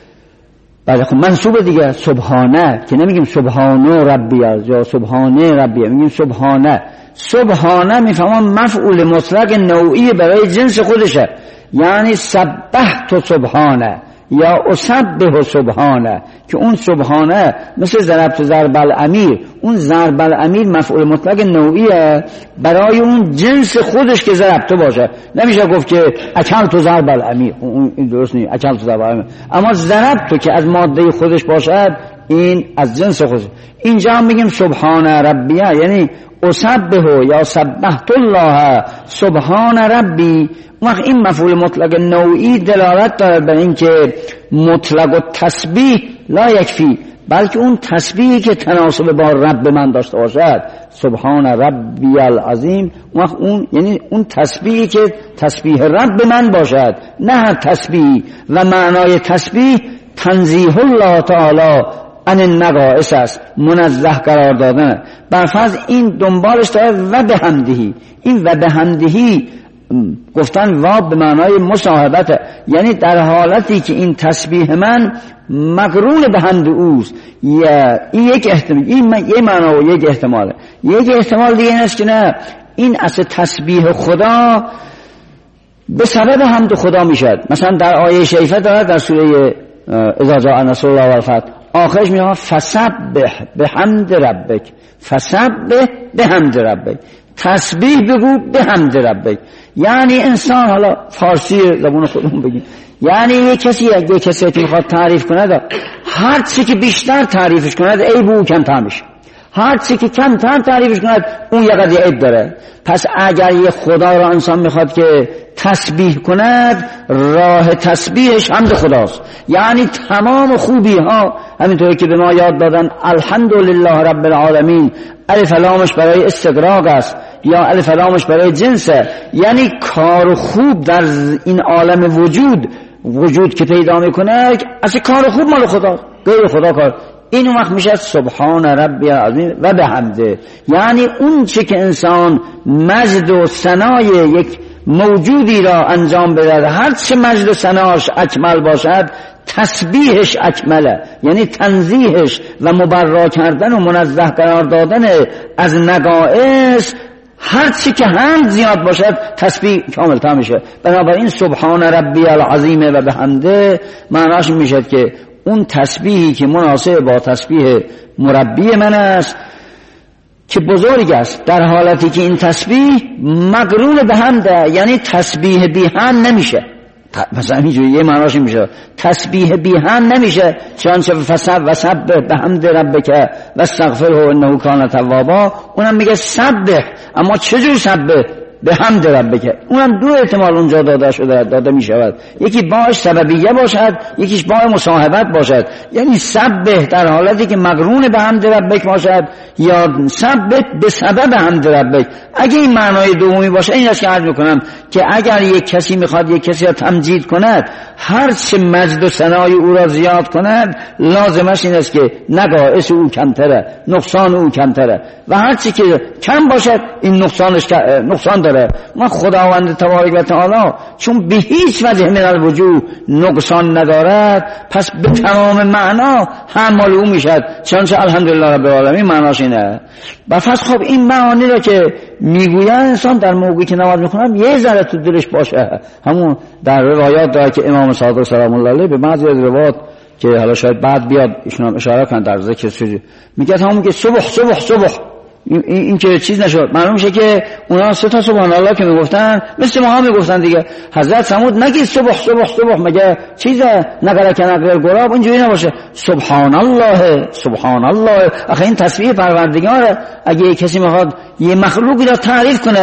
بله خب منصوب دیگه سبحانه که نمیگیم سبحانه ربیه یا سبحانه ربیه، میگیم سبحانه. سبحانه میفهمان مفعول مطلق نوعی برای جنس خودشه، یعنی سبحت سبحانه یا اسبح سبحانه که اون سبحانه مثل ضربت ضرب الامیر، اون ضرب الامیر مفعول مطلق نوعیه برای اون جنس خودش که ضربته باشه. نمیشه گفت که اکلت ضرب الامیر، این درست نیست، اکلت ضرب الامیر. اما ضربت که از ماده خودش باشد این از جنس خودش. اینجا هم میگیم سبحان ربیه یعنی اسبح یا سبحت الله سبحان ربی. وقت این مفعول مطلق نوعی دلالت داره بر این که مطلق و تسبیح لا یکفی، بلکه اون تسبیحی که تناسب با رب من داشته باشد سبحان ربی العظیم. وقت اون یعنی اون تسبیحی که تسبیح رب من باشد، نه هر تسبیح. و معنای تسبیح تنزیه الله تعالی ان النقائص است، منزه قرار دادن. برفرض این دنبالش داره و بحمدهی. این و بحمدهی گفتن و به معنای مصاحبت، یعنی در حالتی که این تسبیح من مقرون به حمد اوست. این یک احتمال، این یک معنا و یک احتماله. یک احتمال دیگه این است که نه، این اصل تسبیح خدا به سبب حمد خدا میشد. مثلا در آیه شریفه داره در سوره اذا جاء نصر الله والفتح آخرش میگه فسبح بحمد ربک، فسبح بحمد ربک، تسبیح بگو بحمد ربک. یعنی انسان، حالا فارسی زبون خودمون بگیم، یعنی یک کسی که میخواد تعریف کنه هر چی که بیشتر تعریفش کند عیب او کمتر میشه، هر چی که کمتر تعریفش کند اون یه قضیه عیب داره. پس اگر یه خدا را انسان میخواد که تسبیح کند، راه تسبیحش حمد خداست. یعنی تمام خوبی ها همینطوری که به ما یاد دادن الحمدلله رب العالمین، الف لامش برای استغراق است یا الف لامش برای جنسه، یعنی کار خوب در این عالم وجود که پیدا میکنه اصلا کار خوب مال خدا، غیر خدا کار. این وقت میشه سبحان ربی العظیم و بحمده. یعنی اون چی که انسان مجد و ثنای یک موجودی را انجام بده، هر چه مجد و ثناش اکمل باشد تسبیحش اکمله، یعنی تنزیهش و مبرا کردن و منزه قرار دادن از نقائص. هر چی که هم زیاد باشد تسبیح کامل تر میشه. بنابراین سبحان ربی العظیم و بحمده معناش میشه که اون تسبیحی که مناسب با تسبیح مربی من است که بزرگ است، در حالتی که این تسبیح مقرون به حمده، یعنی تسبیح بی حمد نمیشه. مثلا اینجوری یه معناش میشه تسبیح بی حمد نمیشه، چنانچه فسبح بحمد ربک و استغفره انه کان توابا. اونم میگه سبح، اما چجور سبح؟ به حمد ربک. اونم 2 احتمال اونجا داده می شود، یکی باش سببیه باشد، یکیش با مصاحبت باشد. یعنی سبح در حالتی که مقرون به حمد ربک باشد یا سبح به سبب حمد ربک. اگه این معنای دومی باشه، این است که عرض میکنم که اگر یک کسی میخواد یک کسی را تمجید کند، هر چه مجد و ثنای او را زیاد کند، لازمش این است که نقائص او کمتره، نقصان او کمتره، و هر چی که کم باشد این نقصان نداره. ما خداوند تبارک و تعالی چون به هیچ وجه من الوجوه نقصان ندارد، پس به تمام معنا حمال او میشد. چنانچه الحمدلله رب العالمین معناش اینه. و پس خب این معانی را که میگوید انسان در موقعی که نماز میخونم یه ذره تو دلش باشه. همون در روایات داره که امام صادق سلام الله علیه به بعضی از روایات که حالا شاید بعد بیاد ایشون هم اشاره کنن در ذکر سوره، میگه همون که صبح صبح صبح این که چیز نشد. معلوم میشه که اونا 3 تا سبحان الله که میگفتن مثل ما میگفتن دیگه. حضرت سمود نگید صبح صبح صبح، مگه چیزه نگره که نگره گراب اینجوری نباشه. سبحان الله سبحان الله. آخه این تسبیح پروردگاره. اگه کسی میخواد یه مخلوقی را تعریف کنه،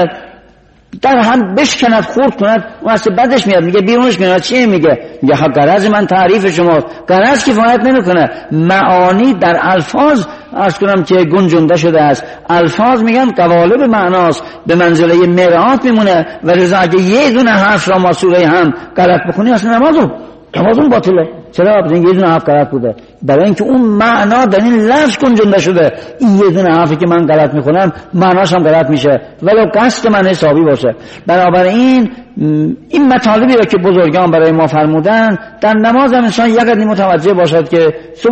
در هم بشکند خورد کند، اون اصلا بدش میاد، میگه بیرونش کنه. چی میگه؟ میگه ها غرض من تعریف شماست. غرض کفایت نمیکنه. معانی در الفاظ عرض کنم که گنجونده شده است. الفاظ میگن قوالب معناست، به منزله مرآت میمونه. و رضا اگه یه دونه حرف را ما سوره هم غلط بخونی اصلا نمازون باطله. چرا؟ بزنگ یه دونه حرف غلط بوده، برای اینکه اون معنا در این لفظ گنجونده شده. این یه دونه حرفی که من غلط میخونم معناش هم غلط میشه ولو قصد من حسابی باشه. بنابراین این مطالبی را که بزرگان برای ما فرمودن در نماز هم انسان یک قدری متوجه باشد که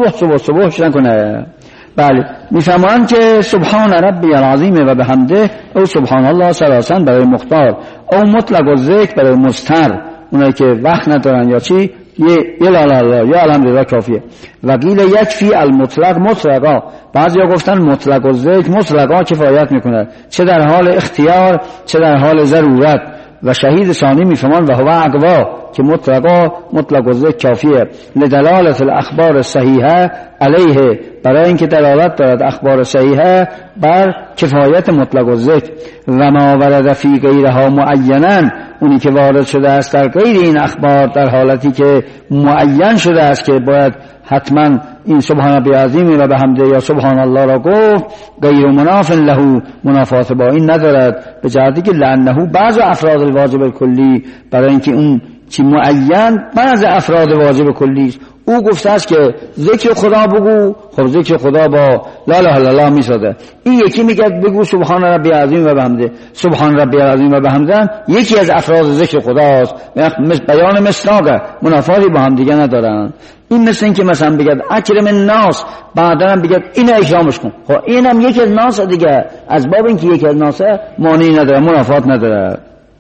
صبح شدن کنه. بله میفهمند که سبحان ربی العظیم و بحمده او سبحان الله ثلاثا برای مختار، او مطلق و ذکر برای مستر، اونایی که وقت ندارن یا چی یه لا لا لا یا الحمدلله کافیه. و قیل یکفی المطلق مطلقا، بعضیا گفتن مطلق و ذکر مطلقا کفایت میکنه، چه در حال اختیار چه در حال ضرورت. و شهید ثانی میفهمان و هو اقوا که مطلق و ذکر کافیه. لدلالت الاخبار صحیحه علیه، برای اینکه دلالت دارد اخبار صحیحه بر کفایت مطلق و ذکر. و ما ورد فی غیرها معینا، اونی که وارد شده است در غیر این اخبار در حالتی که معین شده است که باید حتما این سبحان ربی عظیم و بحمده یا سبحان الله را گفت، غیر مناف له، منافات با این ندارد، به جهتی که لانه بعض افراد الواجب کلی، برای اینکه اون چی معین بعض افراد واجب کلی است. او گفته است که ذکر خدا بگو، خب ذکر خدا با لا اله الا الله میساده. این یکی میگه بگو سبحان ربی عظیم و بحمده، سبحان ربی عظیم و بحمده یکی از افراد ذکر خداست، بیان مصداقه، منافاتی با هم دیگه ندارن. این مثل این که مثلا بگه اکرم الناس، بعدا هم بگه اینو اکرامش کن، خب اینم یکی از ناس دیگه، از باب اینکه یکی از ناسه معنی نداره، منافات نداره.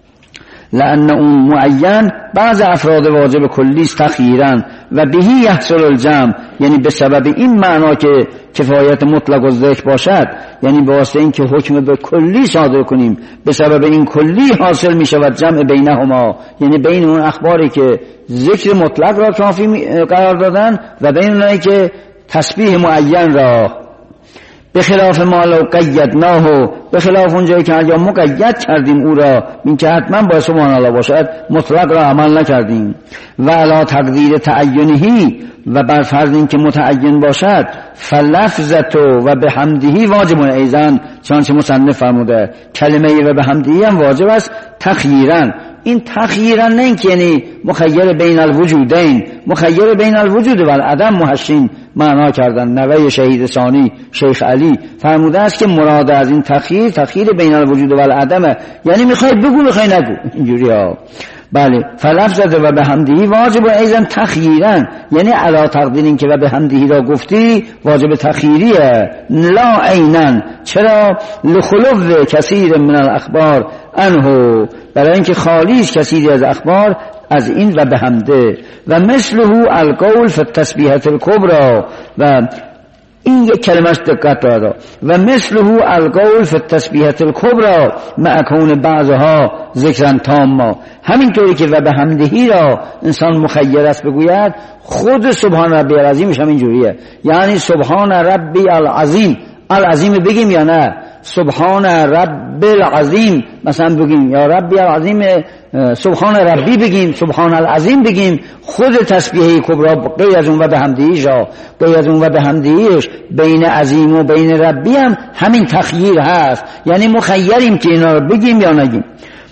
لأن اون معین بعض افراد واجب کلی تخییرا و بهی یحصل الجمع، یعنی به سبب این معنا که کفایت مطلق و ذکر باشد، یعنی به واسطه این که حکم به کلی صادر کنیم به سبب این کلی حاصل می شود جمع بینهما، یعنی بین اون اخباری که ذکر مطلق را کافی قرار دادن و بین اونایی که تسبیح معین را. به خلاف ما لو قیدناه، به خلاف اونجایی که اگر مقید کردیم او را این که حتما باید سبحان الله باشد، مطلق را عمل نکردیم. و علی تقدیر تعینهی، و بر فرض این که متعین باشد، فلفظت و بحمده واجب ایضا، چنانچه مصنف فرموده کلمه و بحمده هم واجب است تخییرا. این تخییرا نه اینکه یعنی مخیر بین الوجودین، مخیر بین الوجود و العدم محشین معنا کردن. نوه شهید ثانی شیخ علی فرموده است که مراد از این تخییر بین الوجود و العدم، یعنی میخوای بگو میخوای نگو، اینجوری ها. بله فلفظت و بحمده واجب ایضا تخییرا، یعنی علا تقدیر این که و بحمده را گفتی واجب تخییریه، لا عینا. چرا؟ لخلو کثیر من الاخبار عنه، برای اینکه خالی است کثیری از اخبار از این و بحمده. و مثله القول فی التسبیحة الکبری، و این یک کلمش دقت داره. و مثله القول فی التسبیحة الکبری مع کون بعضها ذکرا تاما، همینطوری که و بحمدهی را انسان مخیر است بگوید، خود سبحان ربی العظیمش هم اینجوریه. یعنی سبحان ربی العظیم، العظیم بگیم یا نه؟ سبحان رب العظیم مثلا بگیم، یا ربی العظیم سبحان ربی بگیم، سبحان العظیم بگیم. خود تسبیح کبرا غیر از اون و بحمدیش ها، غیر از اون و بحمدیش بین عظیم و بین ربی هم همین تخییر هست، یعنی مخیریم که اینا رو بگیم یا نگیم.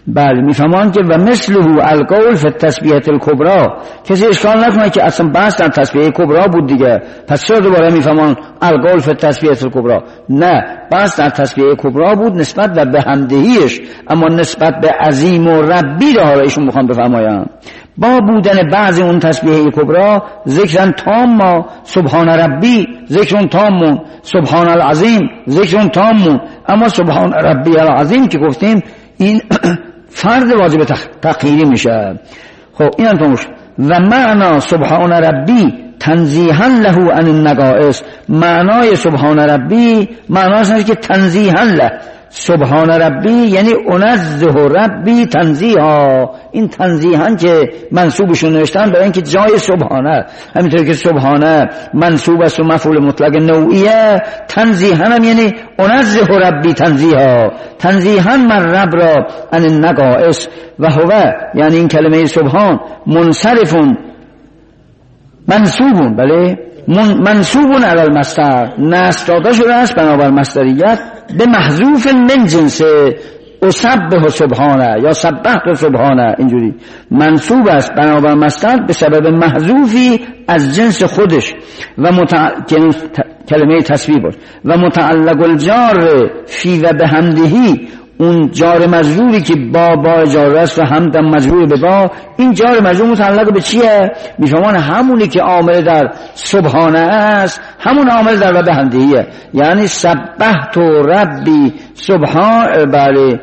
بله میفهمان که و مثله القول فی التسبیحة الکبری، کسی اشکال نکنه که اصلا بحث در تسبیحه کبرا بود دیگه، پس چرا دوباره میفهمان القول فی التسبیحة الکبری؟ نه، بحث در تسبیحه کبرا بود نسبت به حمدهیش، اما نسبت به عظیم و ربی را ایشون میخوان بفرمایند. با بودن بعضی اون تسبیحه کبرا ذکرن تام، سبحان ربی ذکرن تام، سبحان العظیم ذکرن تام، اما سبحان ربی العظیم که گفتیم این فرد واجب تقدیری میشه. خب این هم تموش. و معنا سبحان ربی تنزیها له عن النقائص، معنای سبحان ربی معناش اینه که تنزیها له، سبحان ربی یعنی انزه ربی تنزیها، این تنزیها که منصوبشون نوشتن برای اینکه جای سبحانه، همینطور که سبحانه منصوب است و مفعول مطلق نوعیه، تنزیها هم یعنی انزه ربی تنزیها، تنزیها من رب را عن النقائص. و هو یعنی این کلمه سبحان منصرفون منصوبون، بله منصوبون علی المصدر، نصب داده شده است بنابر مصدریت به محذوف من جنس اسبح سبحانه یا سبحت سبحانه، اینجوری منصوب است بنابر مصدر به سبب محذوفی از جنس خودش و کلمه تسبیح باش. و متعلق الجار فی و بحمدهی، اون جار مجروری که با جار است و حمدم مجرور به با، این جار مجرور متعلق به چیه؟ میفهمان همونی که عامل در سبحانه است همون عامل در و بحمدهیه، یعنی سبحت ربی سبحان، بله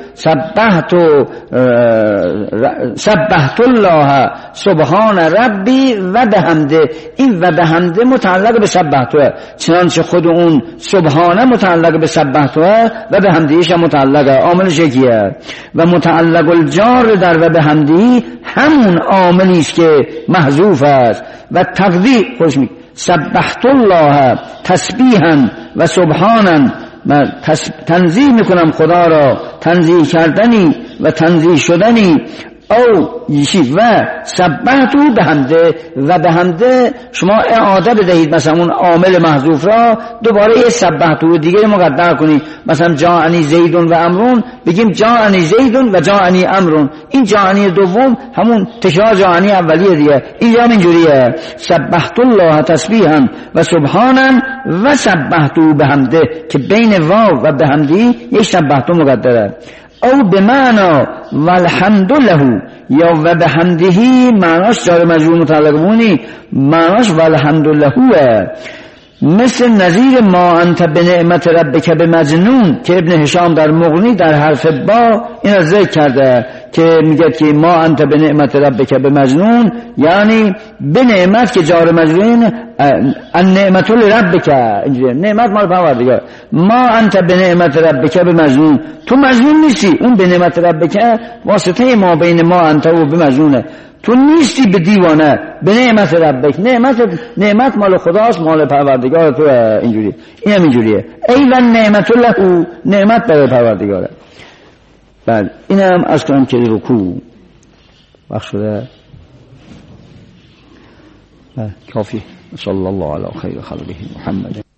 سبحت الله سبحان ربی و بحمده، این و بحمده متعلق به سبحته، چنانچه خود اون سبحانه متعلق به سبحته و بحمدهیش متعلقه، عاملش یکیه. و متعلق الجار در و بحمدهی همون عاملی است که محذوف است. و تقدیر خوش می سبحت الله تسبیحا و سبحانا، من تنزیه میکنم خدا را تنزیه کردنی و تنزیه شدنی، او یشی و سبحتو بحمده، و بحمده شما اعاده بدهید مثلا اون عامل محذوف را، دوباره یه سبحتو دیگه مقدر کنید، مثلا جاءنی زیدون و امرون بگیم جاءنی زیدون و جاءنی امرون، این جاءنی دوم همون تکرار جاءنی اولیه دیگه، اینجا اینجوریه سبحت الله تسبیحا و سبحانا و سبحتو بحمده که بین واو و بحمدی یک سبحتو مقدره. او به معنا والحمد له یا و به حمدهی معناش جار مجرور متعلق بونی، معناش والحمد له، مثل نظیر ما انت به نعمت ربک به مجنون که ابن هشام در مغنی در حرف با این را ذکر کرده که میگه که ما انت به نعمت ربک به مجنون، یعنی به نعمت که جار مجرورین النعمت لربک، اینجوری نعمت مال پروردگار، ما انت به نعمت ربک به مجنون، تو مجنون نیستی، اون به نعمت ربک واسطه ما بین ما انت و به مجنونه، تو نیستی به دیوانه، به نعمت ربک، نعمت مال خداست، مال پروردگار تو، اینجوری این هم اینجوریه، ایوان نعمت له، نعمت برای پروردگاره. بله این هم از کنم که رکوع وقت شده کافی. صلی الله علی خیر خلقه محمد.